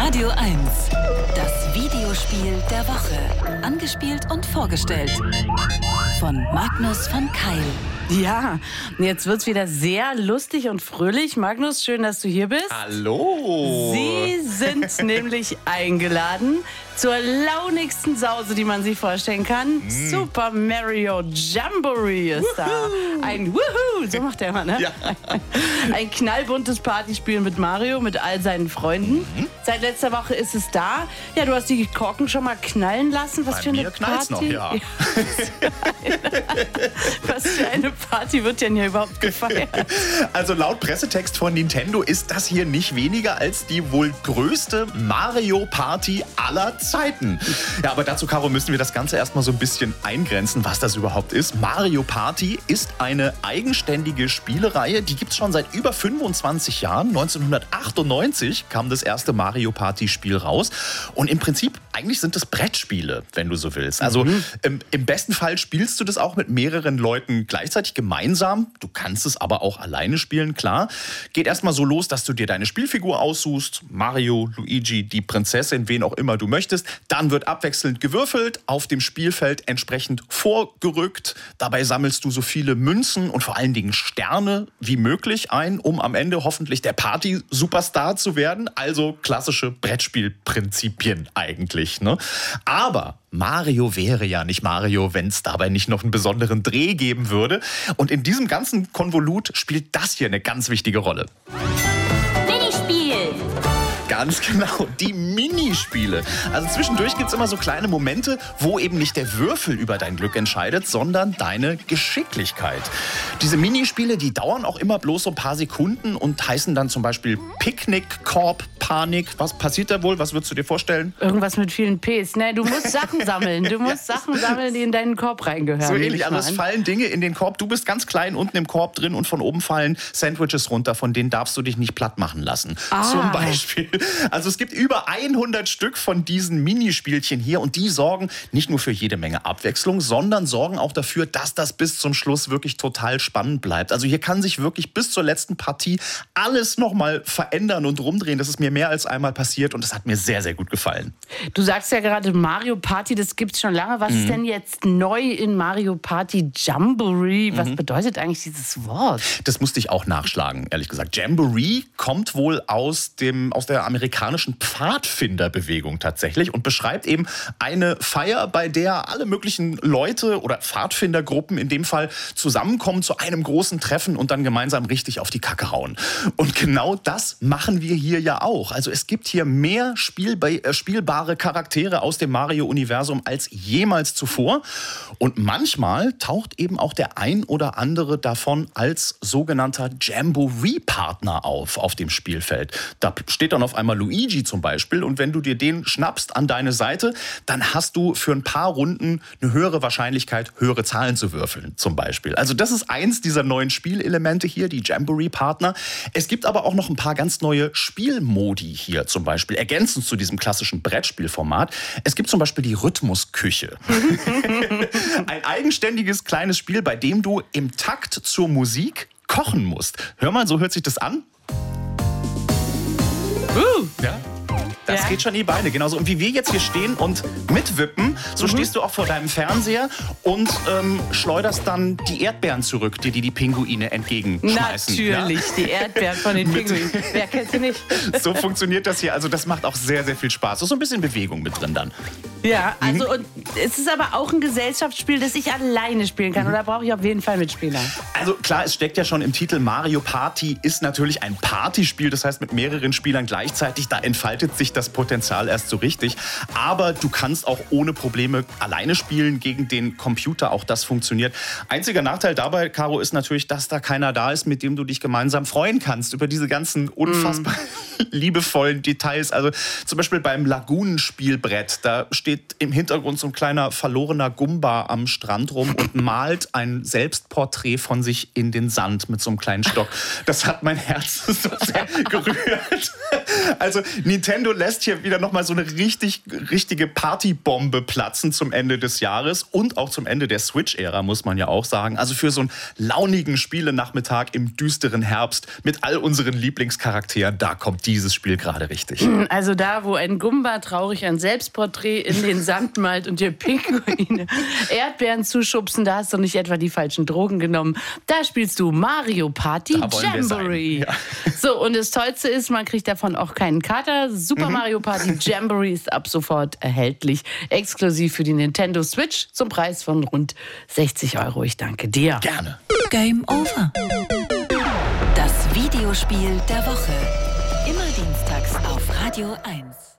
Radio 1. Das Videospiel der Woche. Angespielt und vorgestellt von Magnus von Keil. Ja, jetzt wird's wieder sehr lustig und fröhlich. Magnus, schön, dass du hier bist. Hallo! Sie sind nämlich eingeladen zur launigsten Sause, die man sich vorstellen kann. Super Mario Jamboree ist da. Ein Wuhu, so macht der Mann, ne? Ja. Ein knallbuntes Partyspiel mit Mario, mit all seinen Freunden. Seit letzter Woche ist es da. Ja, du hast die Korken schon mal knallen lassen. Was Bei für eine mir knallt's Party? noch, ja. Was für eine Party wird denn hier überhaupt gefeiert? Also laut Pressetext von Nintendo ist das hier nicht weniger als die wohl größte Mario-Party aller Zeiten. Ja, aber dazu, Caro, müssen wir das Ganze erstmal so ein bisschen eingrenzen, was das überhaupt ist. Mario Party ist eine eigenständige Spielereihe, die gibt es schon seit über 25 Jahren. 1998 kam das erste Mario Party-Spiel raus. Und im Prinzip, eigentlich sind das Brettspiele, wenn du so willst. Also im besten Fall spielst du das auch mit mehreren Leuten gleichzeitig gemeinsam. Du kannst es aber auch alleine spielen, klar. Geht erstmal so los, dass du dir deine Spielfigur aussuchst. Mario, Luigi, die Prinzessin, wen auch immer du möchtest. Dann wird abwechselnd gewürfelt, auf dem Spielfeld entsprechend vorgerückt. Dabei sammelst du so viele Münzen und vor allen Dingen Sterne wie möglich ein, um am Ende hoffentlich der Party-Superstar zu werden. Also klassische Brettspielprinzipien eigentlich, ne? Aber Mario wäre ja nicht Mario, wenn es dabei nicht noch einen besonderen Dreh geben würde. Und in diesem ganzen Konvolut spielt das hier eine ganz wichtige Rolle. Minispiel. Ganz genau, die Minispiele. Also zwischendurch gibt es immer so kleine Momente, wo eben nicht der Würfel über dein Glück entscheidet, sondern deine Geschicklichkeit. Diese Minispiele, die dauern auch immer bloß so ein paar Sekunden und heißen dann zum Beispiel Picknick, Korb, Panik. Was passiert da wohl? Was würdest du dir vorstellen? Irgendwas mit vielen Ps. Ne, du musst Sachen sammeln. Du musst Sachen sammeln, die in deinen Korb reingehören. So ähnlich. Also es fallen Dinge in den Korb. Du bist ganz klein unten im Korb drin und von oben fallen Sandwiches runter. Von denen darfst du dich nicht platt machen lassen. Zum Beispiel. Also es gibt über 100 Stück von diesen Minispielchen hier und die sorgen nicht nur für jede Menge Abwechslung, sondern sorgen auch dafür, dass das bis zum Schluss wirklich total spannend bleibt. Also hier kann sich wirklich bis zur letzten Partie alles nochmal verändern und rumdrehen. Das ist mir mehr als einmal passiert und das hat mir sehr, sehr gut gefallen. Du sagst ja gerade Mario Party, das gibt's schon lange. Was ist denn jetzt neu in Mario Party Jamboree? Was bedeutet eigentlich dieses Wort? Das musste ich auch nachschlagen, ehrlich gesagt. Jamboree kommt wohl aus der amerikanischen Pfadfinderbewegung tatsächlich und beschreibt eben eine Feier, bei der alle möglichen Leute oder Pfadfindergruppen in dem Fall zusammenkommen zu einem großen Treffen und dann gemeinsam richtig auf die Kacke hauen. Und genau das machen wir hier ja auch. Also es gibt hier mehr spielbare Charaktere aus dem Mario-Universum als jemals zuvor. Und manchmal taucht eben auch der ein oder andere davon als sogenannter Jamboree-Partner auf dem Spielfeld. Da steht dann auf einmal Luigi zum Beispiel und wenn du dir den schnappst an deine Seite, dann hast du für ein paar Runden eine höhere Wahrscheinlichkeit, höhere Zahlen zu würfeln zum Beispiel. Also das ist eins dieser neuen Spielelemente hier, die Jamboree-Partner. Es gibt aber auch noch ein paar ganz neue Spielmodi hier zum Beispiel, ergänzend zu diesem klassischen Brettspielformat. Es gibt zum Beispiel die Rhythmusküche. Ein eigenständiges kleines Spiel, bei dem du im Takt zur Musik kochen musst. Hör mal, so hört sich das an. Ja. Das geht schon in die Beine. Genauso. Und wie wir jetzt hier stehen und mitwippen, so stehst du auch vor deinem Fernseher und schleuderst dann die Erdbeeren zurück, die die Pinguine entgegenschmeißen. Natürlich, ja? Die Erdbeeren von den Pinguinen. Wer kennt sie nicht? So funktioniert das hier. Also das macht auch sehr, sehr viel Spaß. So ein bisschen Bewegung mit drin dann. Ja, also und es ist aber auch ein Gesellschaftsspiel, das ich alleine spielen kann. Oder brauche ich auf jeden Fall Mitspieler? Also klar, es steckt ja schon im Titel, Mario Party ist natürlich ein Partyspiel. Das heißt mit mehreren Spielern gleichzeitig. Da entfaltet sich das Potenzial erst so richtig. Aber du kannst auch ohne Probleme alleine spielen gegen den Computer. Auch das funktioniert. Einziger Nachteil dabei, Caro, ist natürlich, dass da keiner da ist, mit dem du dich gemeinsam freuen kannst über diese ganzen unfassbar liebevollen Details. Also zum Beispiel beim Lagunenspielbrett, da steht im Hintergrund so ein kleiner verlorener Gumba am Strand rum und malt ein Selbstporträt von sich in den Sand mit so einem kleinen Stock. Das hat mein Herz so sehr gerührt. Also Nintendo lässt hier hier wieder nochmal so eine richtige Partybombe platzen zum Ende des Jahres und auch zum Ende der Switch-Ära, muss man ja auch sagen. Also für so einen launigen Spielenachmittag im düsteren Herbst mit all unseren Lieblingscharakteren, da kommt dieses Spiel gerade richtig. Also da, wo ein Gumba traurig ein Selbstporträt in den Sand malt und dir Pinguine Erdbeeren zuschubsen, da hast du nicht etwa die falschen Drogen genommen. Da spielst du Mario Party Jamboree. Ja. So, und das Tollste ist, man kriegt davon auch keinen Kater. Super Mario Party Jamboree ist ab sofort erhältlich. Exklusiv für die Nintendo Switch zum Preis von rund 60 €. Ich danke dir. Gerne. Game over. Das Videospiel der Woche. Immer dienstags auf Radio 1.